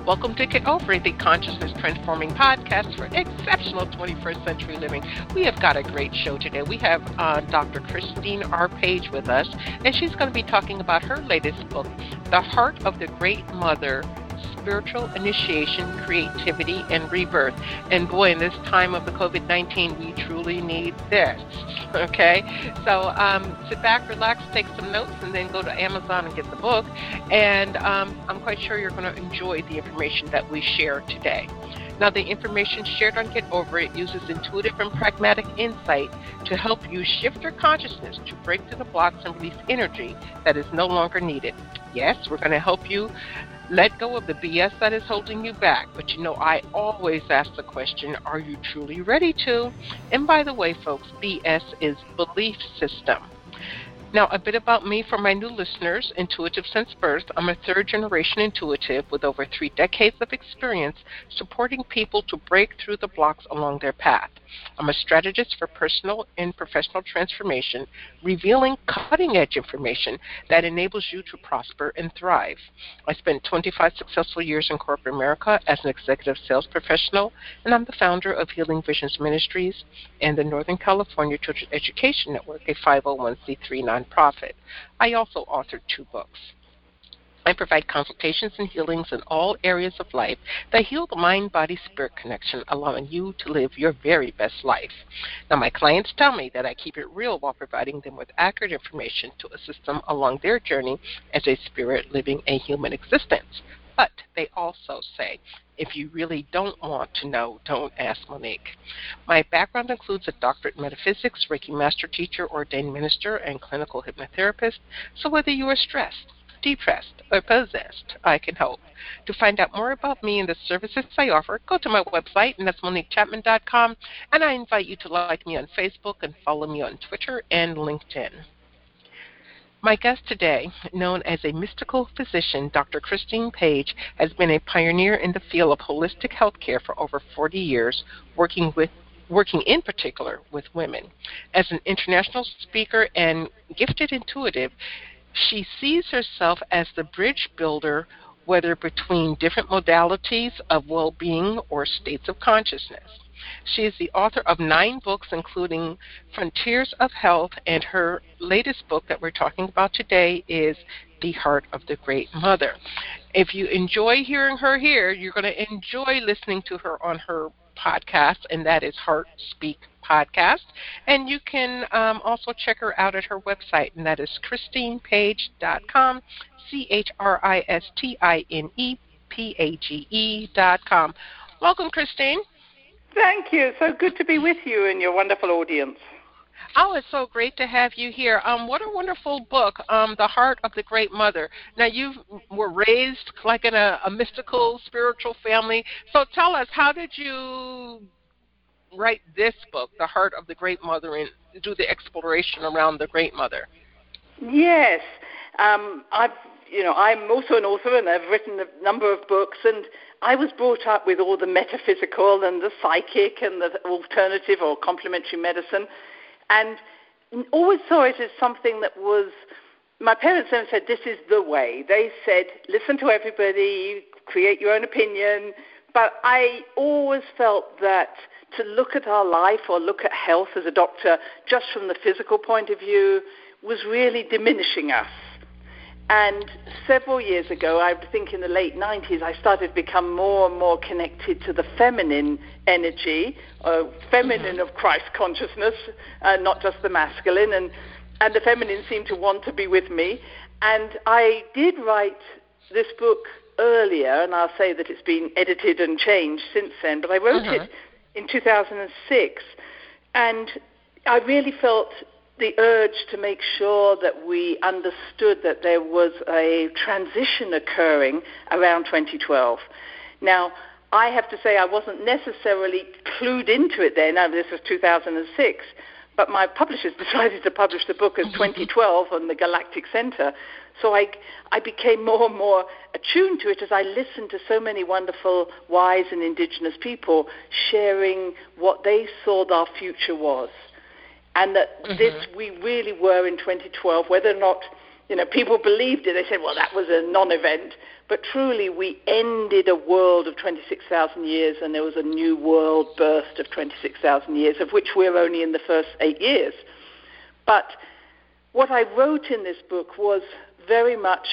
Welcome to Get Over It, the consciousness transforming podcast for exceptional 21st century living. We have got a great show today. We have Dr. Christine R. Page with us, and she's going to be talking about her latest book, The Heart of the Great Mother, Spiritual Initiation, Creativity, and Rebirth. And boy, in this time of the COVID-19, we truly need this, okay? So sit back, relax, take some notes, and then go to Amazon and get the book. And I'm quite sure you're going to enjoy the information that we share today. Now, the information shared on Get Over It uses intuitive and pragmatic insight to help you shift your consciousness to break through the blocks and release energy that is no longer needed. Yes, we're going to help you let go of the BS that is holding you back. But you know, I always ask the question, are you truly ready to? And by the way, folks, BS is belief system. Now, a bit about me for my new listeners. Intuitive since birth. I'm a third-generation intuitive with over 3 decades of experience supporting people to break through the blocks along their path. I'm a strategist for personal and professional transformation, revealing cutting-edge information that enables you to prosper and thrive. I spent 25 successful years in corporate America as an executive sales professional, and I'm the founder of Healing Visions Ministries and the Northern California Children's Education Network, a 501c3 nonprofit. I also authored 2 books. I provide consultations and healings in all areas of life that heal the mind-body-spirit connection, allowing you to live your very best life. Now, my clients tell me that I keep it real while providing them with accurate information to assist them along their journey as a spirit living a human existence. But they also say, if you really don't want to know, don't ask Monique. My background includes a doctorate in metaphysics, Reiki master teacher, ordained minister, and clinical hypnotherapist. So whether you are stressed, depressed, or possessed, I can help. To find out more about me and the services I offer, go to my website, and that's MoniqueChapman.com, and I invite you to like me on Facebook and follow me on Twitter and LinkedIn. My guest today, known as a mystical physician, Dr. Christine Page, has been a pioneer in the field of holistic healthcare for over 40 years, working in particular with women. As an international speaker and gifted intuitive, she sees herself as the bridge builder, whether between different modalities of well-being or states of consciousness. She is the author of 9 books, including Frontiers of Health, and her latest book that we're talking about today is The Heart of the Great Mother. If you enjoy hearing her here, you're going to enjoy listening to her on her podcast, and that is Heart Speak Podcast. And you can also check her out at her website, and that is ChristinePage.com, ChristinePage.com. Welcome, Christine. Thank you. So good to be with you and your wonderful audience. Oh, it's so great to have you here. What a wonderful book, The Heart of the Great Mother. Now, you were raised like in a mystical, spiritual family. So tell us, how did you write this book, The Heart of the Great Mother, and do the exploration around the Great Mother? Yes. I'm also an author, and I've written a number of books, and I was brought up with all the metaphysical and the psychic and the alternative or complementary medicine, and always saw it as something that was, my parents never said, this is the way. They said, listen to everybody, create your own opinion, but I always felt that to look at our life or look at health as a doctor just from the physical point of view was really diminishing us. And several years ago, I think in the late 90s, I started to become more and more connected to the feminine energy, feminine of Christ consciousness, not just the masculine. And the feminine seemed to want to be with me. And I did write this book earlier, and I'll say that it's been edited and changed since then, but I wrote it in 2006. And I really felt the urge to make sure that we understood that there was a transition occurring around 2012. Now, I have to say I wasn't necessarily clued into it then. Now, this was 2006, but my publishers decided to publish the book as 2012 on the Galactic Center. So I became more and more attuned to it as I listened to so many wonderful, wise and indigenous people sharing what they saw our future was. And that this we really were in 2012, whether or not people believed it. They said, well, that was a non-event. But truly, we ended a world of 26,000 years, and there was a new world birthed of 26,000 years, of which we're only in the first 8 years. But what I wrote in this book was very much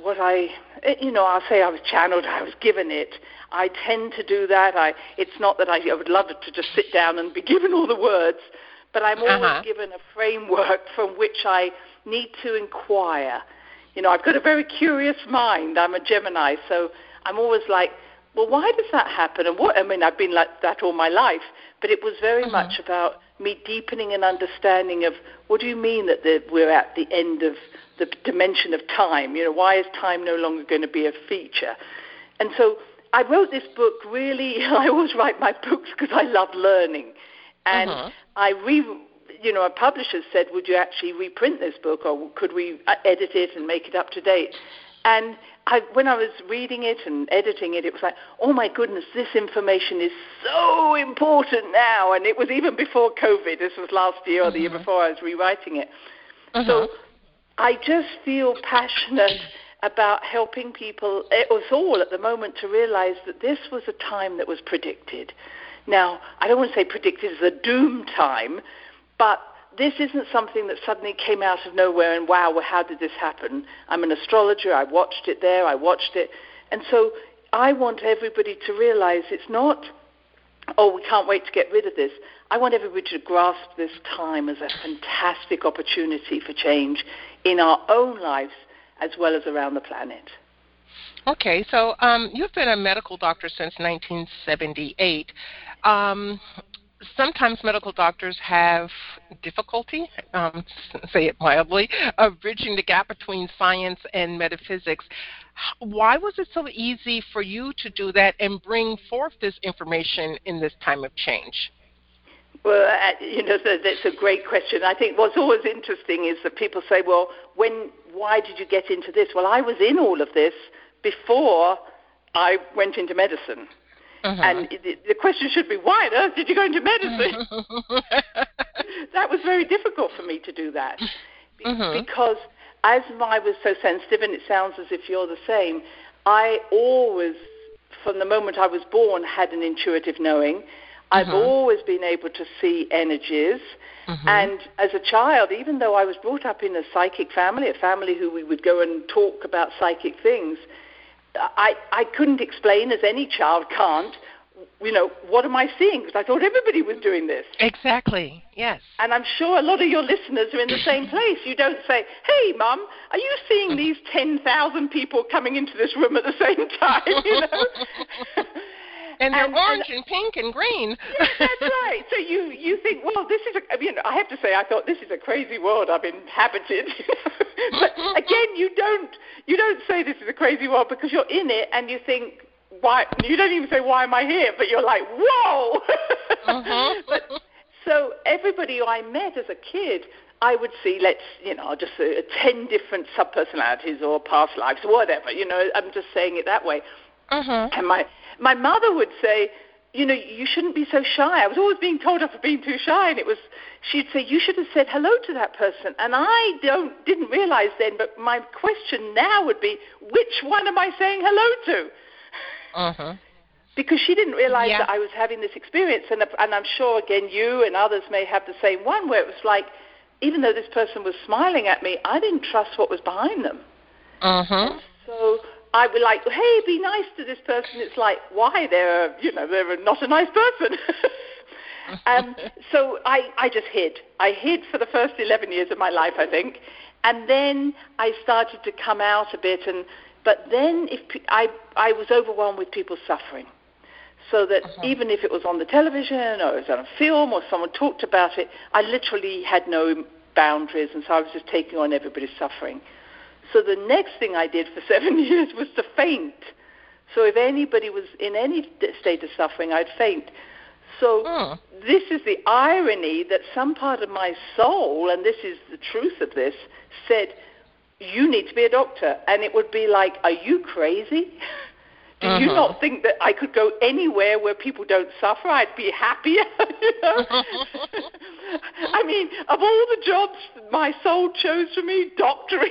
I'll say I was channeled, I was given it. I tend to do that. It's not that I would love to just sit down and be given all the words, but I'm always given a framework from which I need to inquire. I've got a very curious mind. I'm a Gemini, so I'm always like, well, why does that happen? And I've been like that all my life, but it was very much about me deepening an understanding of what do you mean that we're at the end of the dimension of time? Why is time no longer going to be a feature? And so I wrote this book really, I always write my books because I love learning. And a publisher said, would you actually reprint this book, or could we edit it and make it up to date? And when I was reading it and editing it, it was like, oh my goodness, this information is so important now. And it was even before COVID. This was last year or the year before I was rewriting it. So I just feel passionate about helping people, us all at the moment, to realize that this was a time that was predicted. Now, I don't want to say predicted as a doom time, but this isn't something that suddenly came out of nowhere and, wow, well, how did this happen? I'm an astrologer. I watched it there. I watched it. And so I want everybody to realize it's not, oh, we can't wait to get rid of this. I want everybody to grasp this time as a fantastic opportunity for change in our own lives as well as around the planet. Okay, so you've been a medical doctor since 1978. Sometimes medical doctors have difficulty, say it mildly, of bridging the gap between science and metaphysics. Why was it so easy for you to do that and bring forth this information in this time of change? Well, that's a great question. I think what's always interesting is that people say, well, why did you get into this? Well, I was in all of this before I went into medicine. And the question should be, why on earth did you go into medicine? That was very difficult for me to do that. Because as I was so sensitive, and it sounds as if you're the same, I always, from the moment I was born, had an intuitive knowing. I've always been able to see energies. And as a child, even though I was brought up in a psychic family, a family who we would go and talk about psychic things, I couldn't explain, as any child can't, what am I seeing? Because I thought everybody was doing this. Exactly, yes. And I'm sure a lot of your listeners are in the same place. You don't say, hey, Mum, are you seeing these 10,000 people coming into this room at the same time, And they're orange and pink and green. Yes, that's right. So you think, well, this is I have to say, I thought this is a crazy world I've inhabited. But again, you don't say this is a crazy world because you're in it and you think, why? You don't even say, why am I here? But you're like, whoa. But so everybody I met as a kid, I would see, just 10 different subpersonalities or past lives, whatever. I'm just saying it that way. And my mother would say, you shouldn't be so shy. I was always being told off for being too shy, and she'd say, you should have said hello to that person. And I didn't realize then, but my question now would be, which one am I saying hello to? Because she didn't realize that I was having this experience, and I'm sure, again, you and others may have the same one, where it was like, even though this person was smiling at me, I didn't trust what was behind them. So I would like, hey, be nice to this person. It's like, why? They're not a nice person. So I just hid. I hid for the first 11 years of my life, I think. And then I started to come out a bit. But then I was overwhelmed with people suffering. So that even if it was on the television or it was on a film or someone talked about it, I literally had no boundaries. And so I was just taking on everybody's suffering. So the next thing I did for 7 years was to faint. So if anybody was in any state of suffering, I'd faint. So this is the irony that some part of my soul, and this is the truth of this, said, you need to be a doctor. And it would be like, are you crazy? Do Do you not think that I could go anywhere where people don't suffer? I'd be happier. I mean, of all the jobs my soul chose for me, doctoring,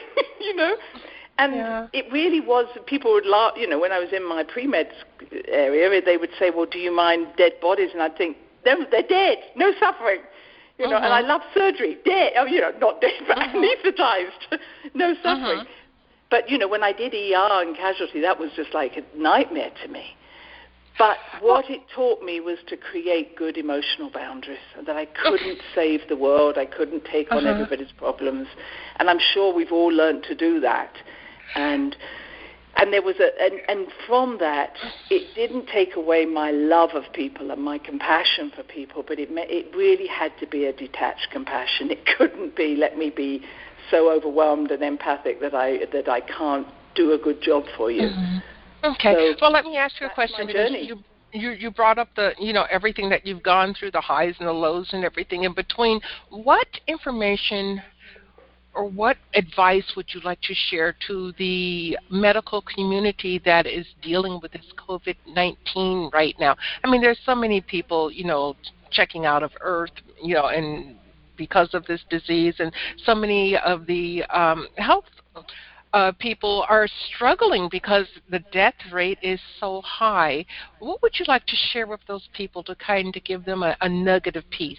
And it really was, people would laugh, when I was in my pre-med area, they would say, well, do you mind dead bodies? And I'd think, no, they're dead, no suffering. And I love surgery, dead, not dead, but anesthetized, no suffering. But, when I did ER and casualty, that was just like a nightmare to me. But what it taught me was to create good emotional boundaries, that I couldn't save the world, I couldn't take on everybody's problems. And I'm sure we've all learned to do that. And there was and from that, it didn't take away my love of people and my compassion for people, but it really had to be a detached compassion. It couldn't be, let me be so overwhelmed and empathic that I can't do a good job for you. Okay. So well, let me ask you a question, because you brought up the everything that you've gone through, the highs and the lows and everything in between. What information or what advice would you like to share to the medical community that is dealing with this COVID-19 right now? I mean, there's so many people, checking out of Earth, and because of this disease, and so many of the health people are struggling because the death rate is so high. What would you like to share with those people to kind of give them a nugget of peace?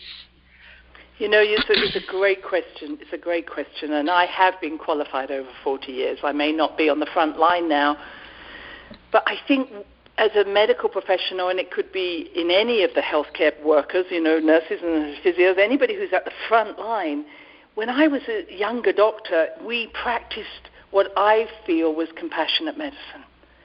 It's a great question. It's a great question, and I have been qualified over 40 years. I may not be on the front line now, but I think as a medical professional, and it could be in any of the healthcare workers, nurses and physios, anybody who's at the front line, when I was a younger doctor, we practiced what I feel was compassionate medicine.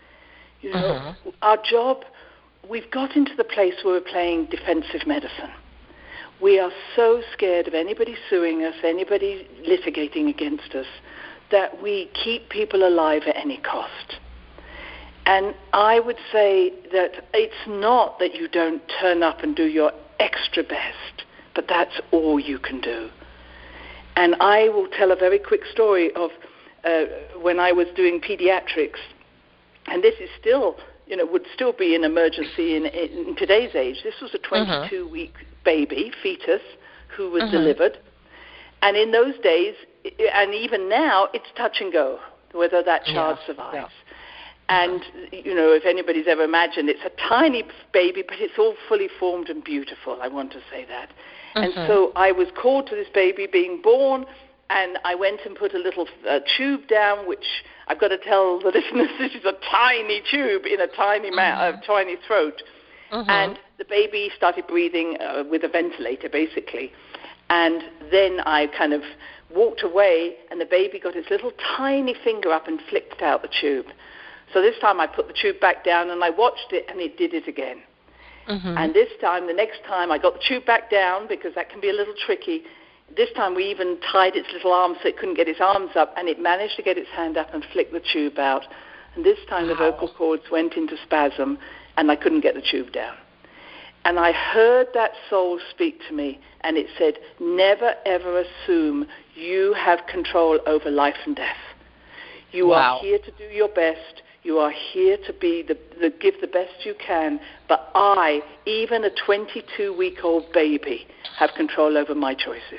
Our job, we've got into the place where we're playing defensive medicine. We are so scared of anybody suing us, anybody litigating against us, that we keep people alive at any cost. And I would say that it's not that you don't turn up and do your extra best, but that's all you can do. And I will tell a very quick story of when I was doing pediatrics, and this is still, would still be an emergency in today's age. This was a 22-week baby, fetus, who was delivered. And in those days, and even now, it's touch and go, whether that child survives. Yeah. And, if anybody's ever imagined, it's a tiny baby, but it's all fully formed and beautiful, I want to say that. And so I was called to this baby being born, and I went and put a little tube down, which I've got to tell the listeners, this is a tiny tube in a tiny tiny throat. And the baby started breathing with a ventilator, basically. And then I kind of walked away, and the baby got his little tiny finger up and flicked out the tube. So this time I put the tube back down, and I watched it, and it did it again. And this time, the next time, I got the tube back down, because that can be a little tricky. This time we even tied its little arms so it couldn't get its arms up, and it managed to get its hand up and flick the tube out. And this time the vocal cords went into spasm, and I couldn't get the tube down. And I heard that soul speak to me, and it said, never ever assume you have control over life and death. You are here to do your best. You are here to be give the best you can. But I, even a 22-week-old baby, have control over my choices.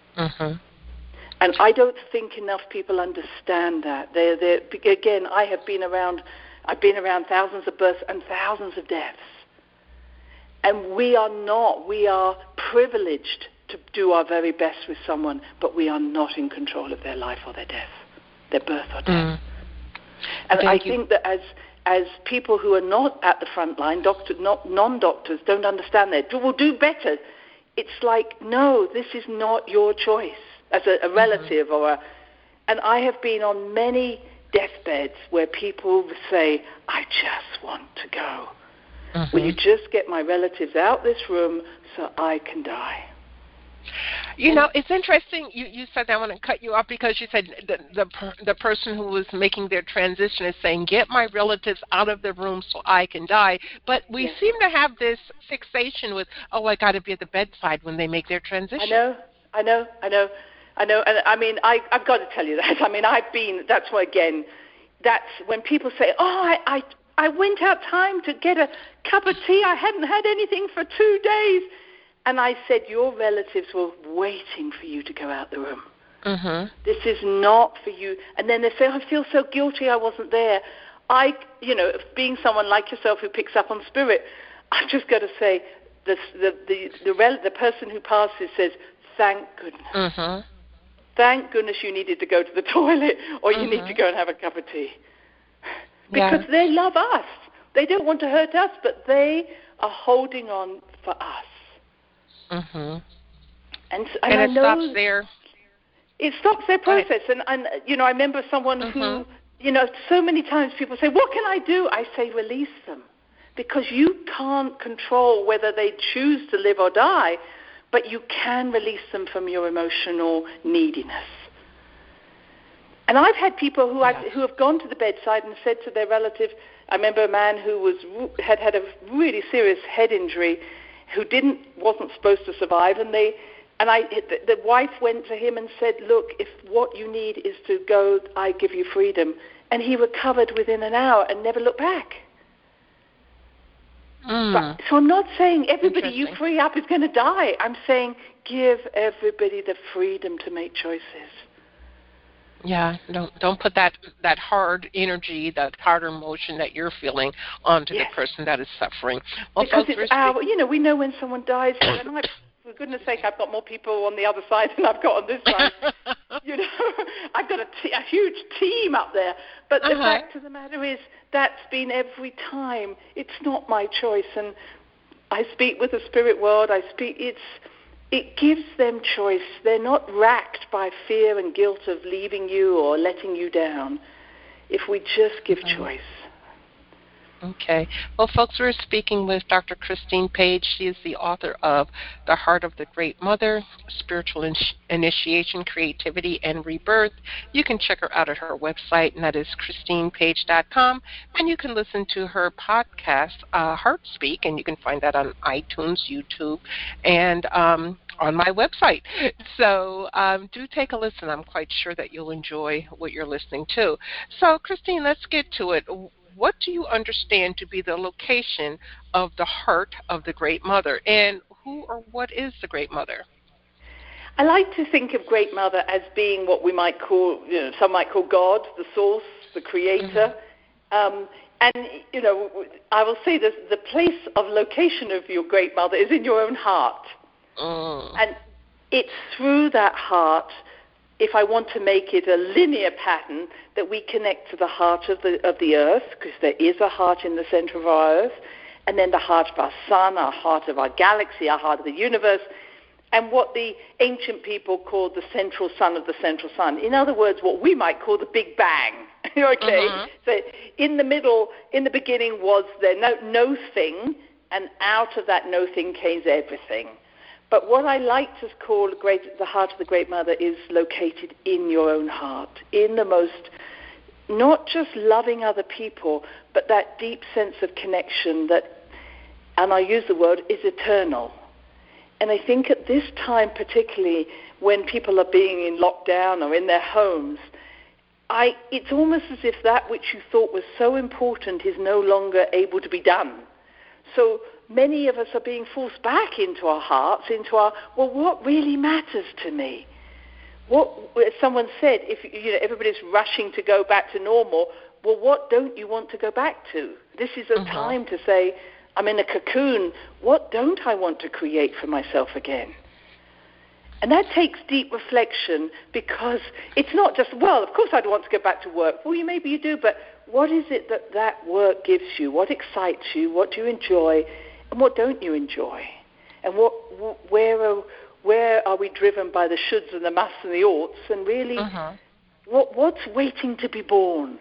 And I don't think enough people understand that. Again, I've been around thousands of births and thousands of deaths. And we are privileged to do our very best with someone, but we are not in control of their life or their death, their birth or death. And I think that as people who are not at the front line, non-doctors, don't understand that, will do better. It's like, no, this is not your choice as a relative and I have been on many deathbeds where people say, I just want to go. Will you just get my relatives out this room so I can die? It's interesting you said that. I want to cut you off because you said the person who was making their transition is saying, get my relatives out of the room so I can die. But we seem to have this fixation with, I got to be at the bedside when they make their transition. I know. And I mean, I've got to tell you that. I mean, that's why, again, that's when people say, I went out time to get a cup of tea. I hadn't had anything for 2 days. And I said, your relatives were waiting for you to go out the room. Mm-hmm. This is not for you. And then they say, I feel so guilty I wasn't there. Being someone like yourself who picks up on spirit, I've just got to say, the person who passes says, thank goodness. Mm-hmm. Thank goodness you needed to go to the toilet or you need to go and have a cup of tea. Because they love us. They don't want to hurt us, but they are holding on for us. Mm-hmm. And it stops there. It stops their process. And I remember someone who, so many times people say, what can I do? I say, release them. Because you can't control whether they choose to live or die, but you can release them from your emotional neediness. And I've had people who have gone to the bedside and said to their relative, I remember a man who had a really serious head injury, who wasn't supposed to survive, and the wife went to him and said, look, if what you need is to go, I give you freedom. And he recovered within an hour and never looked back. But, so I'm not saying everybody you free up is going to die. I'm saying give everybody the freedom to make choices. Yeah, don't put that hard energy, that hard emotion that you're feeling onto the person that is suffering. Well, because we know when someone dies. And for goodness sake, I've got more people on the other side than I've got on this side. I've got a huge team up there. But the fact of the matter is, that's been every time. It's not my choice, and I speak with the spirit world. It gives them choice. They're not racked by fear and guilt of leaving you or letting you down. If we just give choice. Okay. Well, folks, we're speaking with Dr. Christine Page. She is the author of The Heart of the Great Mother, Spiritual Initiation, Creativity, and Rebirth. You can check her out at her website, and that is ChristinePage.com. And you can listen to her podcast, Heart Speak, and you can find that on iTunes, YouTube, and on my website. So do take a listen. I'm quite sure that you'll enjoy what you're listening to. So, Christine, let's get to it. What do you understand to be the location of the heart of the Great Mother, and who or what is the Great Mother? I like to think of Great Mother as being what we might call, some might call God, the source, the creator. And I will say this, the place of location of your Great Mother is in your own heart. And it's through that heart, if I want to make it a linear pattern, that we connect to the heart of the earth, because there is a heart in the center of our earth, and then the heart of our sun, our heart of our galaxy, our heart of the universe, and what the ancient people called the central sun of the central sun. In other words, what we might call the Big Bang. Okay? So in the middle, in the beginning was there no thing, and out of that no thing came everything. But what I like to call the heart of the Great Mother is located in your own heart, in the most, not just loving other people, but that deep sense of connection that, and I use the word, is eternal. And I think at this time, particularly when people are being in lockdown or in their homes, it's almost as if that which you thought was so important is no longer able to be done. So many of us are being forced back into our hearts, what really matters to me? As someone said, if everybody's rushing to go back to normal, what don't you want to go back to? This is a time to say, I'm in a cocoon. What don't I want to create for myself again? And that takes deep reflection, because it's not just, of course I'd want to go back to work. Well, maybe you do, but what is it that work gives you? What excites you? What do you enjoy? And what don't you enjoy? And where are we driven by the shoulds and the musts and the oughts? And really, what's waiting to be born?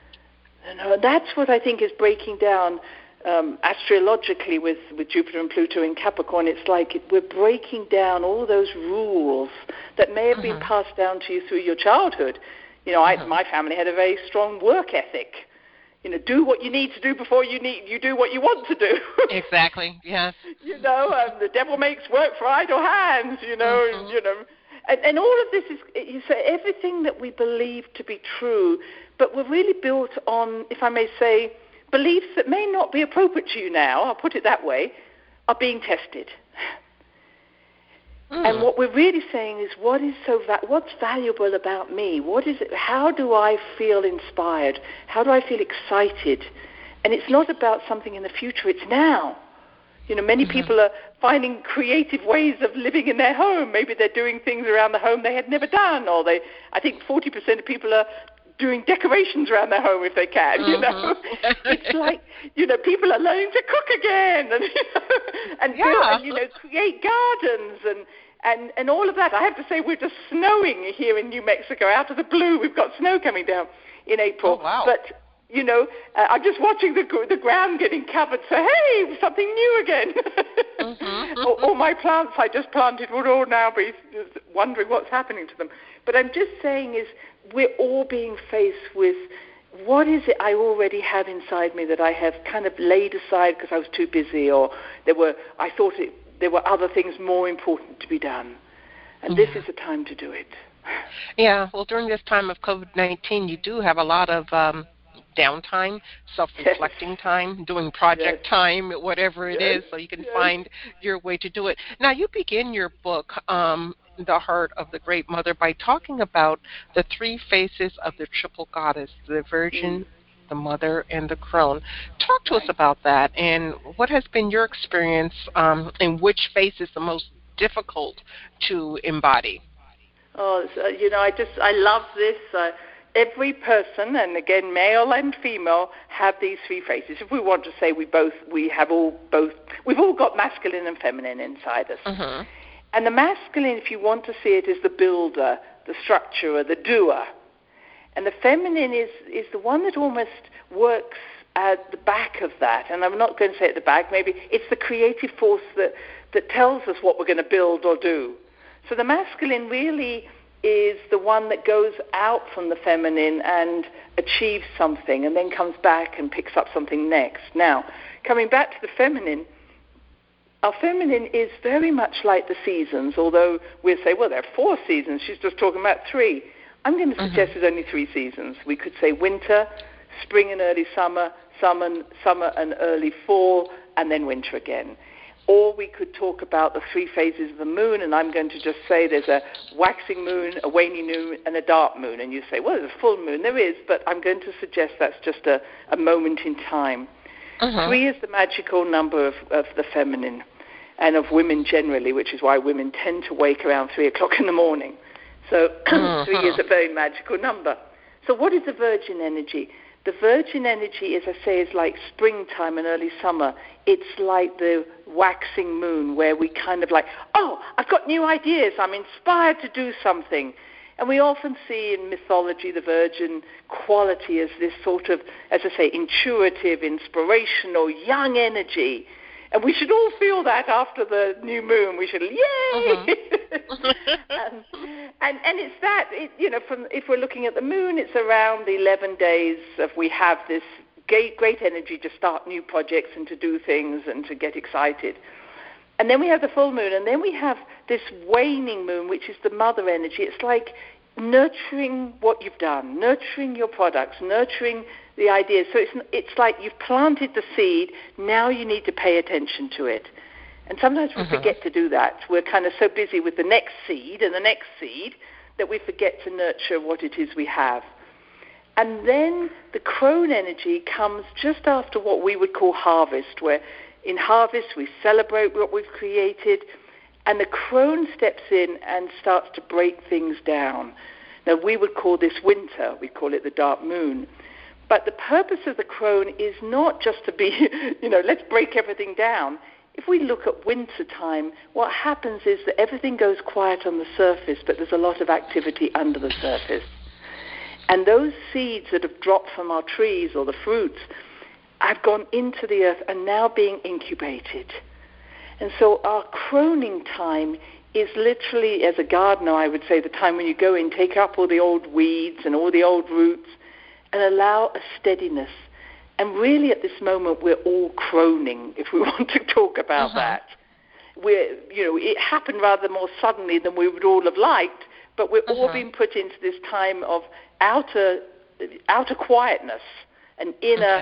That's what I think is breaking down astrologically with Jupiter and Pluto in Capricorn. It's like we're breaking down all those rules that may have been passed down to you through your childhood. My family had a very strong work ethic. Do what you need to do before you do what you want to do. Exactly. Yes. The devil makes work for idle hands. And all of this is everything that we believe to be true, but we're really built on, if I may say, beliefs that may not be appropriate to you now, I'll put it that way, are being tested. And what we're really saying is, what's valuable about me? What is it? How do I feel inspired? How do I feel excited? And it's not about something in the future, it's now. Many people are finding creative ways of living in their home. Maybe they're doing things around the home they had never done, or I think 40% of people are doing decorations around their home if they can, It's like, people are learning to cook again and create gardens and all of that. I have to say, we're just snowing here in New Mexico. Out of the blue, we've got snow coming down in April. Oh, wow. But, I'm just watching the ground getting covered, so, hey, something new again. All my plants I just planted would all now be wondering what's happening to them. But I'm just saying is, we're all being faced with, what is it I already have inside me that I have kind of laid aside because I was too busy, or there were other things more important to be done. And this is the time to do it. Yeah, well, during this time of COVID-19, you do have a lot of downtime, self-reflecting time, doing project time, whatever it is, so you can find your way to do it. Now, you begin your book, The Heart of the Great Mother, by talking about the three faces of the triple goddess, the Virgin, the Mother, and the Crone. Talk to us about that, and what has been your experience in which face is the most difficult to embody? Oh, I love this. Every person, and again, male and female, have these three faces. If we want to say we've all got masculine and feminine inside us. And the masculine, if you want to see it, is the builder, the structurer, the doer. And the feminine is the one that almost works at the back of that. And I'm not going to say at the back, maybe it's the creative force that tells us what we're going to build or do. So the masculine really is the one that goes out from the feminine and achieves something and then comes back and picks up something next. Now, coming back to the feminine, our feminine is very much like the seasons, although we'll say, well, there are 4 seasons. She's just talking about 3. I'm going to suggest there's only 3 seasons. We could say winter, spring and early summer, summer and early fall, and then winter again. Or we could talk about the 3 phases of the moon, and I'm going to just say there's a waxing moon, a waning moon, and a dark moon. And you say, well, there's a full moon. There is, but I'm going to suggest that's just a moment in time. 3 is the magical number of the feminine and of women generally, which is why women tend to wake around 3 o'clock in the morning. So 3 is a very magical number. So what is the virgin energy? The virgin energy, as I say, is like springtime and early summer. It's like the waxing moon where we kind of like, oh, I've got new ideas. I'm inspired to do something. And we often see in mythology the virgin quality as this sort of, as I say, intuitive, inspirational, young energy. And we should all feel that after the new moon. We should, yay! And it's that, if we're looking at the moon, it's around the 11 days of we have this great energy to start new projects and to do things and to get excited. And then we have the full moon, and then we have this waning moon, which is the mother energy. It's like nurturing what you've done, nurturing your products, nurturing the ideas. So it's like you've planted the seed, now you need to pay attention to it. And sometimes we forget to do that. We're kind of so busy with the next seed and the next seed that we forget to nurture what it is we have. And then the crone energy comes just after what we would call harvest, where in harvest we celebrate what we've created, and the crone steps in and starts to break things down. Now, we would call this winter. We call it the dark moon. But the purpose of the crone is not just to be, let's break everything down. If we look at winter time, what happens is that everything goes quiet on the surface, but there's a lot of activity under the surface. And those seeds that have dropped from our trees or the fruits have gone into the earth and now being incubated. And so our croning time is literally, as a gardener, I would say, the time when you go in, take up all the old weeds and all the old roots and allow a steadiness. And really at this moment, we're all croning, if we want to talk about that. It happened rather more suddenly than we would all have liked, but we're all being put into this time of outer quietness and inner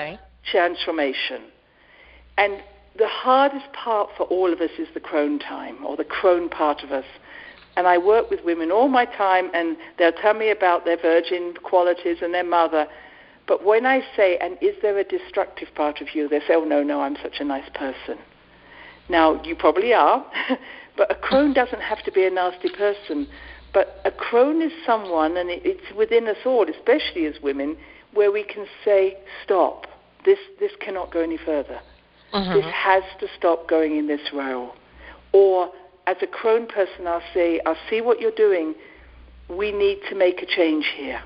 transformation. And the hardest part for all of us is the crone time, or the crone part of us. And I work with women all my time, and they'll tell me about their virgin qualities and their mother. But when I say, and is there a destructive part of you? They say, oh, no, I'm such a nice person. Now, you probably are, but a crone doesn't have to be a nasty person. But a crone is someone, and it's within us all, especially as women, where we can say, stop. This cannot go any further. This has to stop going in this role. Or as a crone person, I'll say, I see what you're doing. We need to make a change here.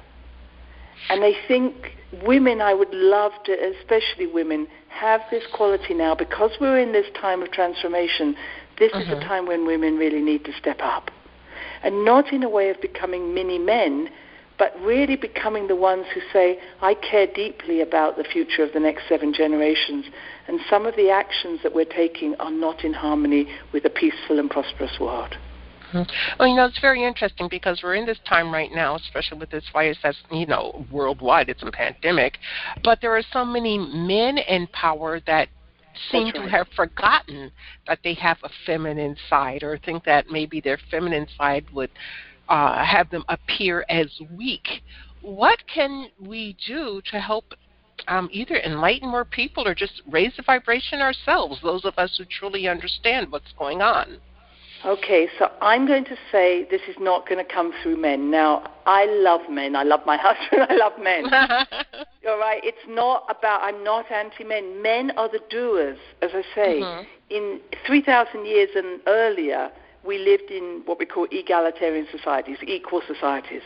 And I think women, I would love to, especially women, have this quality now because we're in this time of transformation. This is a time when women really need to step up. And not in a way of becoming mini men, but really becoming the ones who say, I care deeply about the future of the next 7 generations, and some of the actions that we're taking are not in harmony with a peaceful and prosperous world. Well, it's very interesting because we're in this time right now, especially with this virus that's, worldwide, it's a pandemic, but there are so many men in power that seem to have forgotten that they have a feminine side, or think that maybe their feminine side would have them appear as weak. What can we do to help either enlighten more people or just raise the vibration ourselves, those of us who truly understand what's going on? Okay, so I'm going to say this is not going to come through men. Now, I love men. I love my husband. I love men. All right? It's not about, I'm not anti-men. Men are the doers, as I say. In 3,000 years and earlier, we lived in what we call egalitarian societies, equal societies.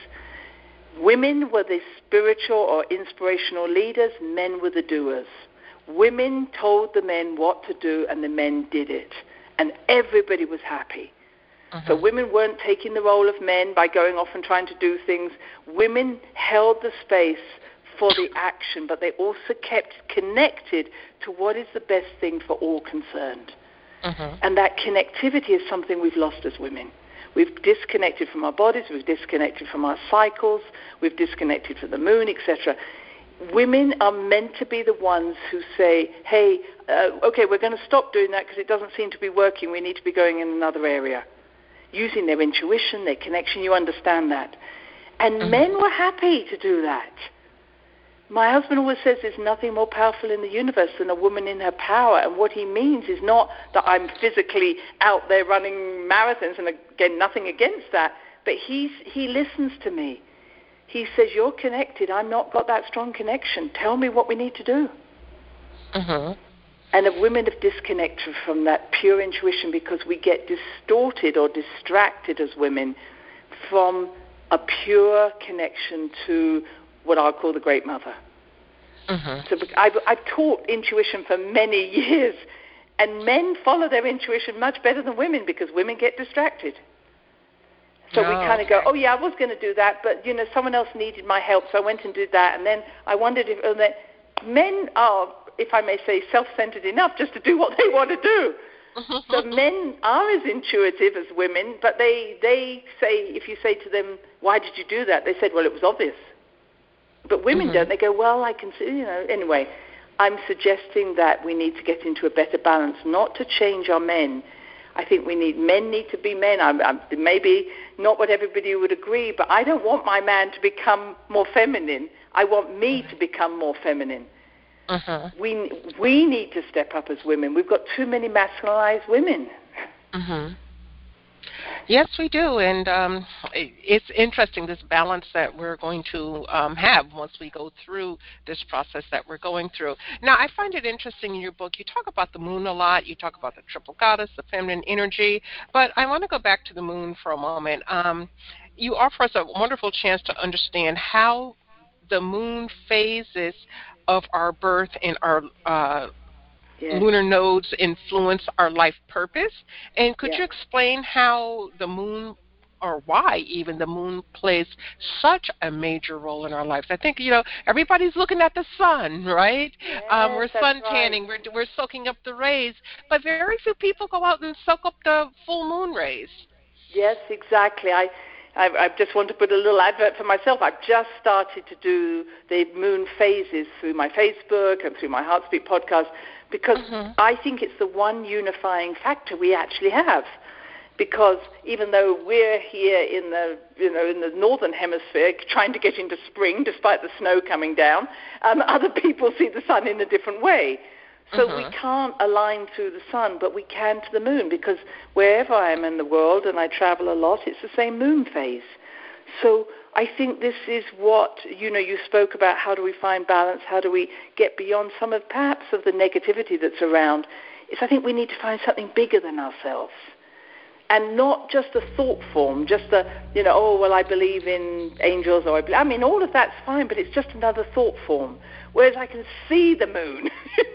Women were the spiritual or inspirational leaders. Men were the doers. Women told the men what to do, and the men did it. And everybody was happy. So women weren't taking the role of men by going off and trying to do things. Women held the space for the action, but they also kept connected to what is the best thing for all concerned. And that connectivity is something we've lost as women. We've disconnected from our bodies, we've disconnected from our cycles, we've disconnected from the moon, etc. Women are meant to be the ones who say, hey, okay, we're going to stop doing that because it doesn't seem to be working. We need to be going in another area. Using their intuition, their connection, you understand that. And men were happy to do that. My husband always says there's nothing more powerful in the universe than a woman in her power. And what he means is not that I'm physically out there running marathons, and again, nothing against that, but he listens to me. He says, you're connected. I've not got that strong connection. Tell me what we need to do. And the women have disconnected from that pure intuition because we get distorted or distracted as women from a pure connection to what I'll call the Great Mother. So I've taught intuition for many years, and men follow their intuition much better than women because women get distracted. So we kind of go, oh, yeah, I was going to do that, but, someone else needed my help, so I went and did that. And then I wondered if men are, if I may say, self-centered enough just to do what they want to do. So men are as intuitive as women, but they say, if you say to them, why did you do that? They said, well, it was obvious. But women don't. They go, well, I can see, Anyway, I'm suggesting that we need to get into a better balance, not to change our men. I think men need to be men. Maybe not what everybody would agree, but I don't want my man to become more feminine. I want me to become more feminine. We need to step up as women. We've got too many masculinized women. Yes, we do, and it's interesting, this balance that we're going to have once we go through this process that we're going through. Now, I find it interesting in your book, you talk about the moon a lot, you talk about the triple goddess, the feminine energy, but I want to go back to the moon for a moment. You offer us a wonderful chance to understand how the moon phases of our birth and our lunar nodes influence our life purpose. And could you explain how the moon, or why even the moon, plays such a major role in our lives? I think, everybody's looking at the sun, right? We're sun tanning, we're soaking up the rays, but very few people go out and soak up the full moon rays. Yes, exactly. I just want to put a little advert for myself. I've just started to do the moon phases through my Facebook and through my Heartspeak podcast because I think it's the one unifying factor we actually have. Because even though we're here in the northern hemisphere trying to get into spring despite the snow coming down, other people see the sun in a different way. So we can't align through the sun, but we can to the moon, because wherever I am in the world, and I travel a lot, it's the same moon phase. So I think this is what, you spoke about, how do we find balance, how do we get beyond some of, perhaps, of the negativity that's around, is I think we need to find something bigger than ourselves. And not just a thought form, just I believe in angels, or all of that's fine, but it's just another thought form. Whereas I can see the moon.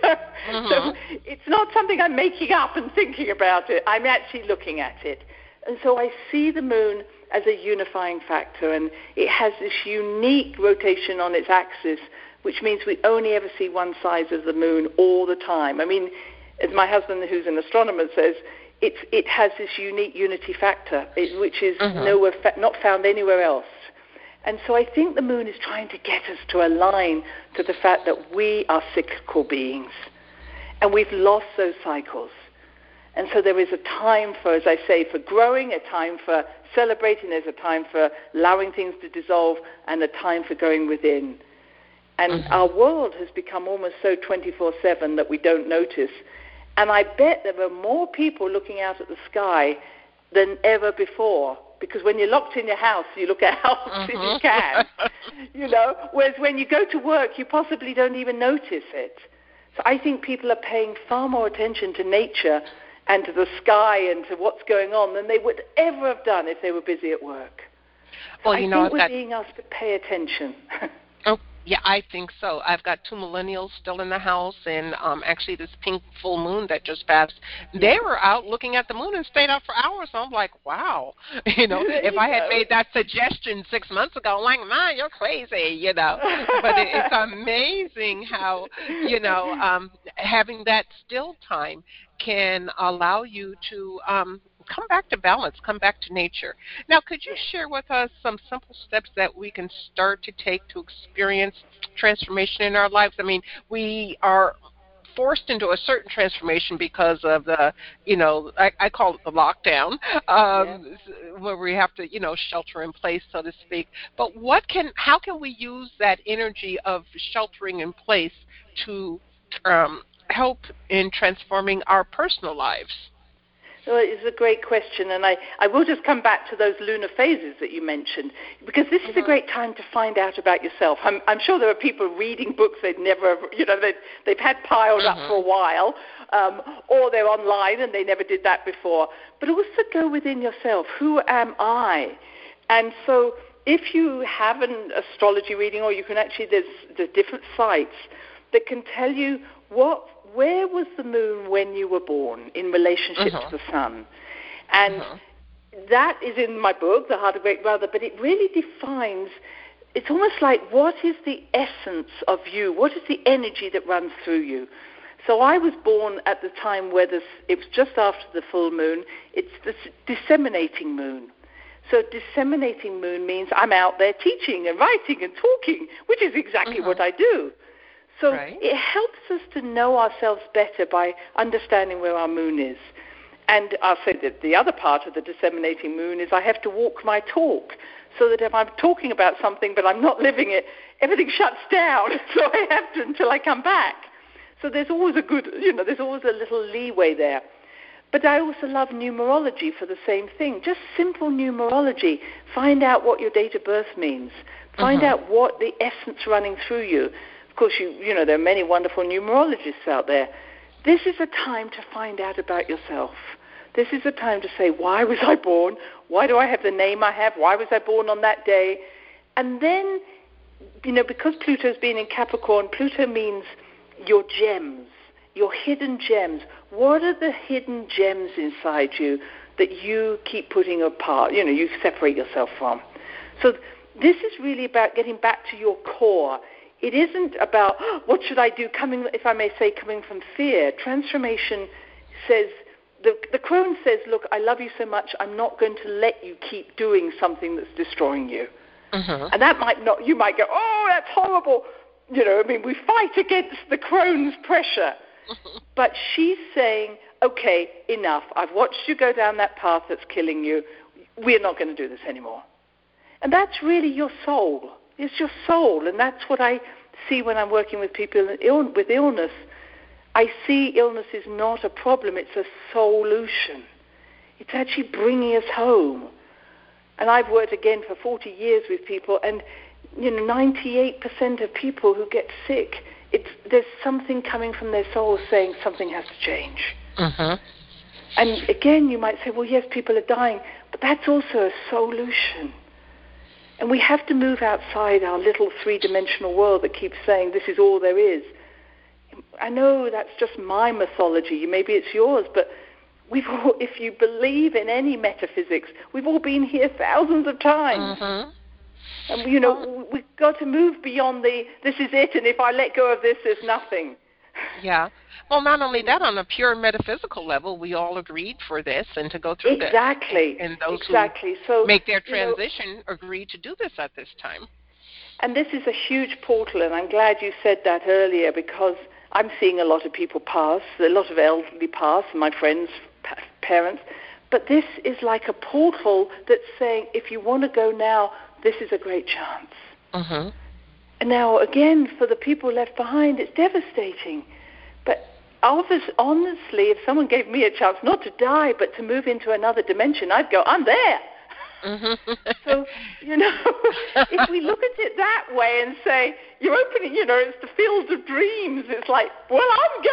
So it's not something I'm making up and thinking about it. I'm actually looking at it. And so I see the moon as a unifying factor, and it has this unique rotation on its axis, which means we only ever see one side of the moon all the time. I mean, as my husband, who's an astronomer, says, it has this unique unity factor, which is nowhere not found anywhere else. And so I think the moon is trying to get us to align to the fact that we are cyclical beings, and we've lost those cycles. And so there is a time for, as I say, for growing, a time for celebrating, there's a time for allowing things to dissolve, and a time for going within. And our world has become almost so 24/7 that we don't notice. And I bet there are more people looking out at the sky than ever before, because when you're locked in your house, you look out as you can, whereas when you go to work, you possibly don't even notice it. So I think people are paying far more attention to nature and to the sky and to what's going on than they would ever have done if they were busy at work. So I think we're being asked to pay attention. Yeah, I think so. I've got 2 millennials still in the house, and actually this pink full moon that just passed, they were out looking at the moon and stayed out for hours. So I'm like, wow. If I had made that suggestion 6 months ago, I'm like, man, you're crazy, But it's amazing how, having that still time can allow you to come back to balance, come back to nature. Now, could you share with us some simple steps that we can start to take to experience transformation in our lives? I mean, we are forced into a certain transformation because of the, I call it the lockdown, where we have to, shelter in place, so to speak. But how can we use that energy of sheltering in place to help in transforming our personal lives? Well, it's a great question, and I will just come back to those lunar phases that you mentioned, because this is a great time to find out about yourself. I'm sure there are people reading books they've never, they've had piled up for a while, or they're online and they never did that before. But also go within yourself. Who am I? And so if you have an astrology reading, or you can actually, there's different sites that can tell you where was the moon when you were born in relationship to the sun? And that is in my book, The Heart of Great Brother, but it really defines, it's almost like, what is the essence of you? What is the energy that runs through you? So I was born at the time where it was just after the full moon. It's the disseminating moon. So disseminating moon means I'm out there teaching and writing and talking, which is exactly what I do. So it helps us to know ourselves better by understanding where our moon is. And I'll say that the other part of the disseminating moon is I have to walk my talk, so that if I'm talking about something but I'm not living it, everything shuts down. So I have to until I come back. So there's always there's always a little leeway there. But I also love numerology for the same thing. Just simple numerology. Find out what your date of birth means. Find out what the essence running through you. Of course, there are many wonderful numerologists out there. This is a time to find out about yourself. This is a time to say, why was I born? Why do I have the name I have? Why was I born on that day? And then, because Pluto's been in Capricorn, Pluto means your gems, your hidden gems. What are the hidden gems inside you that you keep putting apart, you separate yourself from? So this is really about getting back to your core. It isn't about, what should I do, coming from fear. Transformation says, the crone says, look, I love you so much, I'm not going to let you keep doing something that's destroying you. And that you might go, oh, that's horrible. We fight against the crone's pressure. But she's saying, okay, enough. I've watched you go down that path that's killing you. We're not going to do this anymore. And that's really your soul. It's your soul. And that's what I see when I'm working with people with illness. I see illness is not a problem. It's a solution. It's actually bringing us home. And I've worked, again, for 40 years with people, and 98% of people who get sick, there's something coming from their soul saying something has to change. And again, you might say, well, yes, people are dying, but that's also a solution. And we have to move outside our little three-dimensional world that keeps saying this is all there is. I know that's just my mythology. Maybe it's yours, but if you believe in any metaphysics, we've all been here thousands of times. And, we've got to move beyond this is it, and if I let go of this, there's nothing. Yeah. Well, not only that, on a pure metaphysical level, we all agreed for this and to go through this. Exactly. And those who make their transition agreed to do this at this time. And this is a huge portal, and I'm glad you said that earlier, because I'm seeing a lot of people pass, a lot of elderly pass, my friends, parents. But this is like a portal that's saying, if you want to go now, this is a great chance. And now, again, for the people left behind, it's devastating. But honestly, if someone gave me a chance not to die, but to move into another dimension, I'd go, I'm there. So, if we look at it that way and say, you're opening, it's the field of dreams. It's like, well,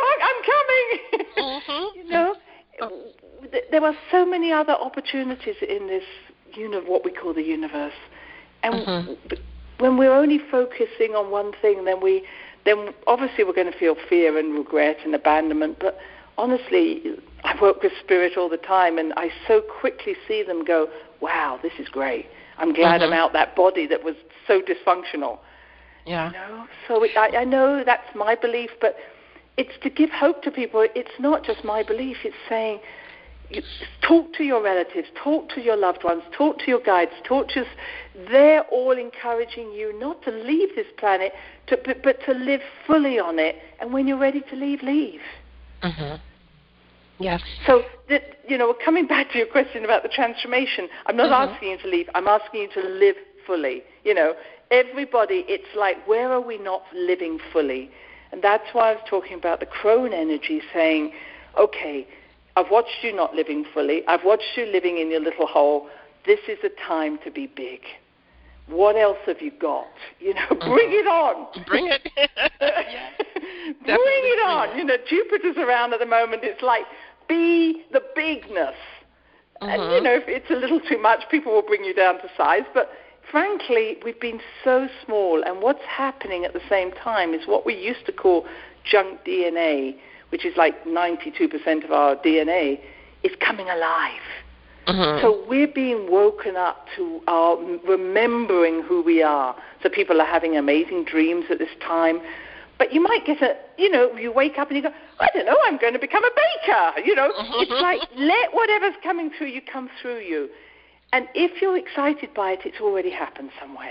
I'm coming. There are so many other opportunities in this, what we call the universe. And when we're only focusing on one thing, then obviously we're going to feel fear and regret and abandonment. But honestly, I work with spirit all the time, and I so quickly see them go, wow, this is great. I'm glad I'm out that body that was so dysfunctional. Yeah. So I know that's my belief, but it's to give hope to people. It's not just my belief. It's saying, talk to your relatives, talk to your loved ones, talk to your guides, they're all encouraging you not to leave this planet, but to live fully on it. And when you're ready to leave, leave. Yes. So, coming back to your question about the transformation, I'm not asking you to leave. I'm asking you to live fully. Everybody, it's like, where are we not living fully? And that's why I was talking about the crone energy, saying, okay, I've watched you not living fully. I've watched you living in your little hole. This is a time to be big. What else have you got? Bring it on. Bring it. Bring it on. Jupiter's around at the moment. It's like, be the bigness. And, if it's a little too much, people will bring you down to size. But frankly, we've been so small. And what's happening at the same time is what we used to call junk DNA, which is like 92% of our DNA, is coming alive. So we're being woken up to our remembering who we are. So people are having amazing dreams at this time. But you might get you wake up and you go, I don't know, I'm going to become a baker. It's like, let whatever's coming through you come through you. And if you're excited by it, it's already happened somewhere.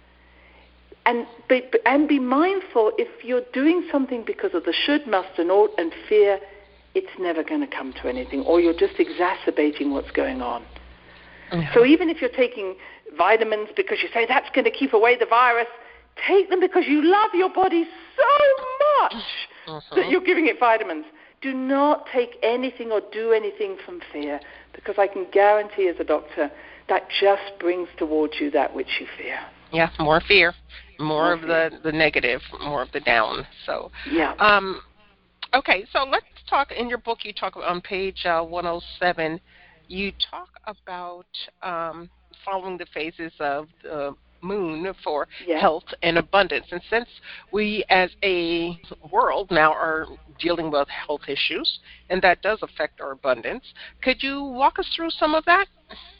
And be mindful, if you're doing something because of the should, must, and ought, and fear, it's never going to come to anything, or you're just exacerbating what's going on. So even if you're taking vitamins because you say that's going to keep away the virus, take them because you love your body so much that you're giving it vitamins. Do not take anything or do anything from fear, because I can guarantee as a doctor that just brings towards you that which you fear. Yeah, more fear, more of the negative, more of the down. So, okay, so let's talk. In your book, you talk on page 107, you talk about following the phases of the moon for health and abundance. And since we as a world now are dealing with health issues, and that does affect our abundance, could you walk us through some of that?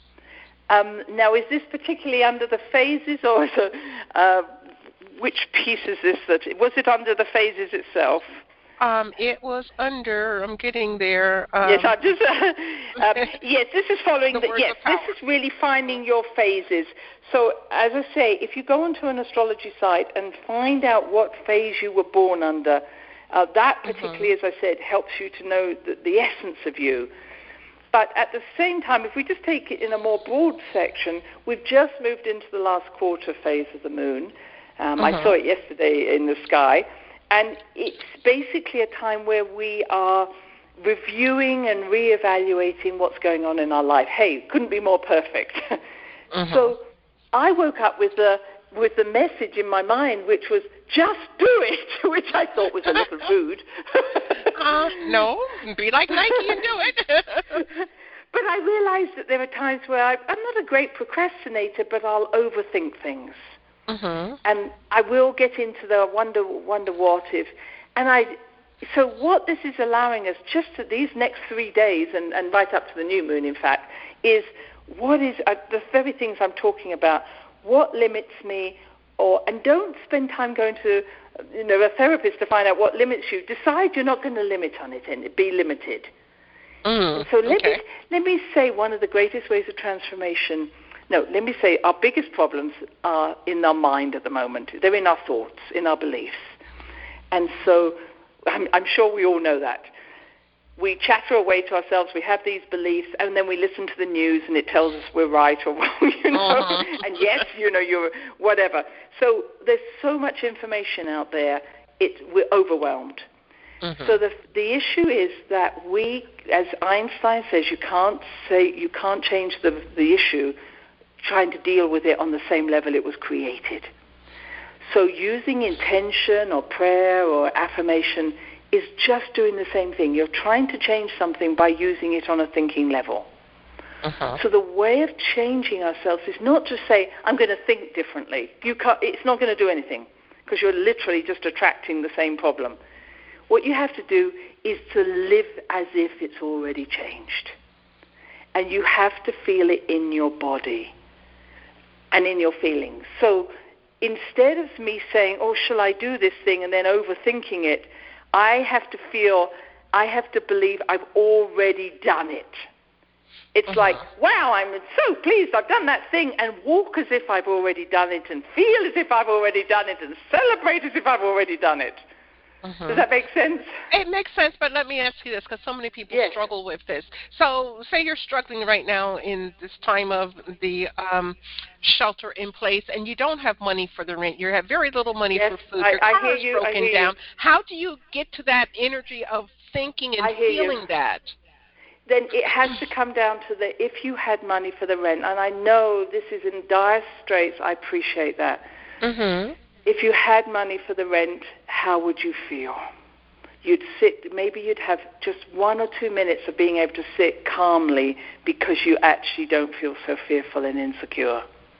Now, is this particularly under the phases, or is it, which piece is this? Was it under the phases itself? It was under. I'm getting there. Yes, I'm just. Yes, this is following. Yes, this is really finding your phases. So, as I say, if you go onto an astrology site and find out what phase you were born under, that particularly, as I said, helps you to know the essence of you. But at the same time, if we just take it in a more broad section, we've just moved into the last quarter phase of the moon. I saw it yesterday in the sky. And it's basically a time where we are reviewing and reevaluating what's going on in our life. Hey, couldn't be more perfect. So I woke up with the message in my mind, which was, just do it, which I thought was a little rude. No, be like Nike and do it. But I realized that there are times where I'm not a great procrastinator, but I'll overthink things. And I will get into the wonder what if. So what this is allowing us, just to these next 3 days, and right up to the new moon, in fact, is what is the very things I'm talking about. What limits me? And don't spend time going to a therapist to find out what limits you. Decide you're not going to limit on it and be limited. So let me say one of the greatest ways of transformation. No, let me say our biggest problems are in our mind at the moment. They're in our thoughts, in our beliefs. And so I'm sure we all know that. We chatter away to ourselves, we have these beliefs, and then we listen to the news and it tells us we're right or wrong, and yes, you're whatever. So there's so much information out there, we're overwhelmed. So the issue is that we, as Einstein says, you can't change the issue trying to deal with it on the same level it was created. So using intention or prayer or affirmation is just doing the same thing. You're trying to change something by using it on a thinking level. So the way of changing ourselves is not to say, I'm going to think differently. It's not going to do anything because you're literally just attracting the same problem. What you have to do is to live as if it's already changed. And you have to feel it in your body and in your feelings. So instead of me saying, shall I do this thing, and then overthinking it, I have to believe I've already done it. It's like, wow, I'm so pleased I've done that thing, and walk as if I've already done it, and feel as if I've already done it, and celebrate as if I've already done it. Does that make sense? It makes sense, but let me ask you this, because so many people struggle with this. So say you're struggling right now in this time of the shelter in place, and you don't have money for the rent. You have very little money for food. Your car is broken down. How do you get to that energy of thinking and feeling that? Then it has to come down to if you had money for the rent, and I know this is in dire straits, I appreciate that. If you had money for the rent, how would you feel? You'd maybe you'd have just 1 or 2 minutes of being able to sit calmly because you actually don't feel so fearful and insecure.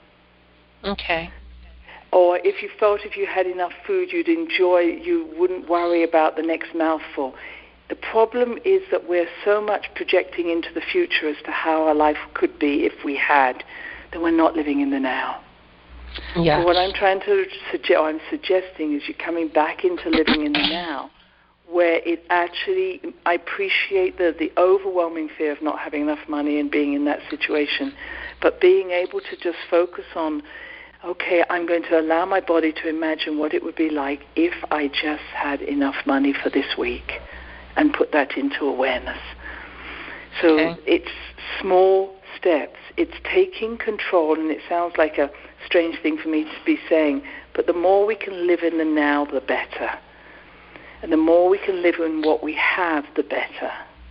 Okay. Or if you felt if you had enough food, you'd enjoy, you wouldn't worry about the next mouthful. The problem is that we're so much projecting into the future as to how our life could be if we had, that we're not living in the now. Yes. So what I'm trying to I'm suggesting is you're coming back into living in the now, where it actually, I appreciate the overwhelming fear of not having enough money and being in that situation, but being able to just focus on, okay, I'm going to allow my body to imagine what it would be like if I just had enough money for this week, and put that into awareness. So it's small steps. It's taking control, and it sounds like a strange thing for me to be saying, but the more we can live in the now, the better. And the more we can live in what we have, the better.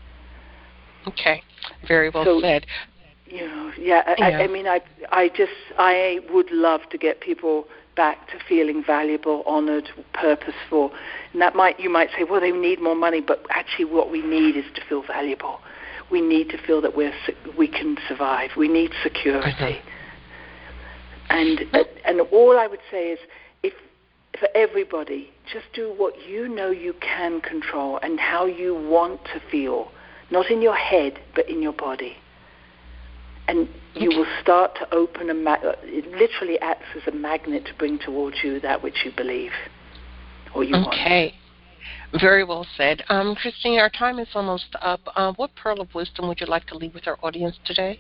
Okay, very well said. I mean, I would love to get people back to feeling valuable, honored, purposeful. And you might say, well, they need more money, but actually what we need is to feel valuable. We need to feel that we can survive. We need security. And all I would say is, for everybody, just do what you know you can control and how you want to feel, not in your head, but in your body. And you will start to open it literally acts as a magnet to bring towards you that which you believe or you want. Okay. Very well said. Christine, our time is almost up. What pearl of wisdom would you like to leave with our audience today?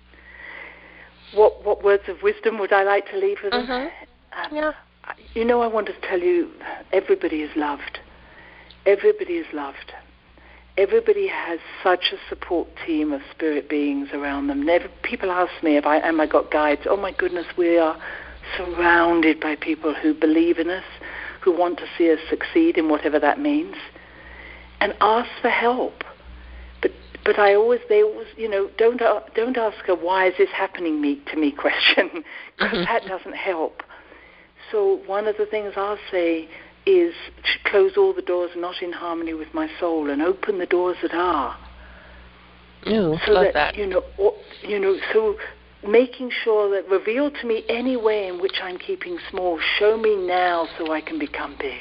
What words of wisdom would I like to leave with them? Yeah. I want to tell you, everybody is loved. Everybody is loved. Everybody has such a support team of spirit beings around them. People ask me if I got guides. Oh my goodness, we are surrounded by people who believe in us, who want to see us succeed in whatever that means, and ask for help. But they always, don't ask a why is this happening to me question, because that doesn't help. So one of the things I'll say is to close all the doors not in harmony with my soul and open the doors that are. Love that. So making sure that reveal to me any way in which I'm keeping small. Show me now so I can become big.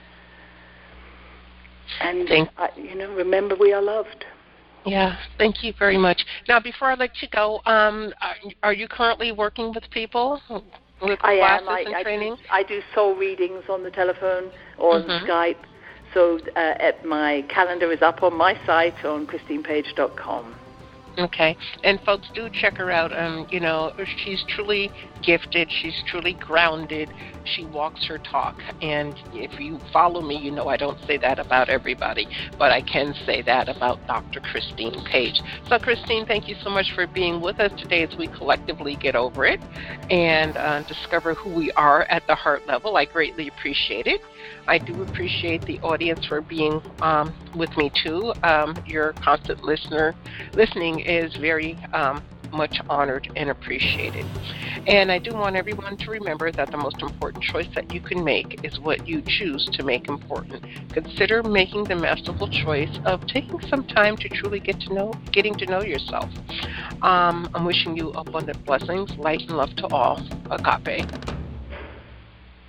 And, remember we are loved. Yeah, thank you very much. Now, before I let you go, are you currently working with people? With classes and training? I do soul readings on the telephone or on Skype. So my calendar is up on my site on ChristinePage.com. Okay. And folks, do check her out. She's truly gifted. She's truly grounded. She walks her talk. And if you follow me, you know I don't say that about everybody, but I can say that about Dr. Christine Page. So, Christine, thank you so much for being with us today as we collectively get over it and discover who we are at the heart level. I greatly appreciate it. I do appreciate the audience for being with me, too. Your constant listening is very much honored and appreciated. And I do want everyone to remember that the most important choice that you can make is what you choose to make important. Consider making the masterful choice of taking some time to truly getting to know yourself. I'm wishing you abundant blessings, light and love to all. Agape.